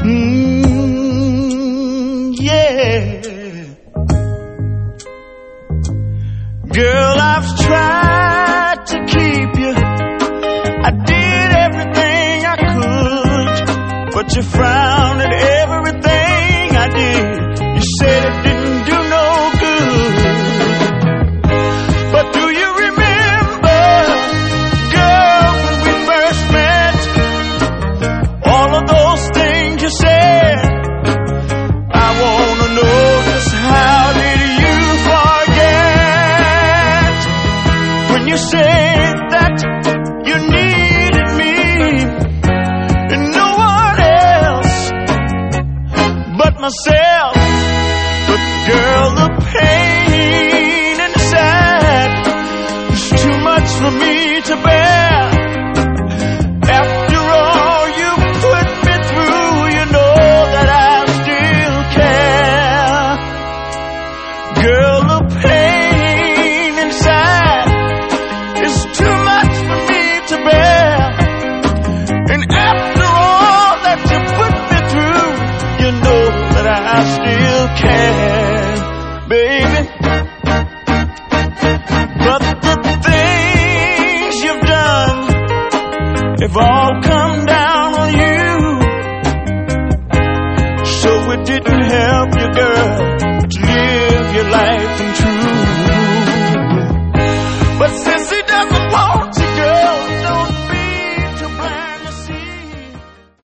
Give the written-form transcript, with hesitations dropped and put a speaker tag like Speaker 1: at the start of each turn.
Speaker 1: Yeah. Girl, I've tried to keep you. I did everything I could, but you frowned at everything I did. You said it didn't do no good. But do you remember, girl, when we first met? All of those things you said. I wanna know just how did you forget when you said that you needed me and no one else but myself. But girl, the pain inside is too much for me to bear. After all you put me through, you know that I still care. Girl, the pain inside is too much for me to bear. And after all that you put me through, you know that I still care, baby.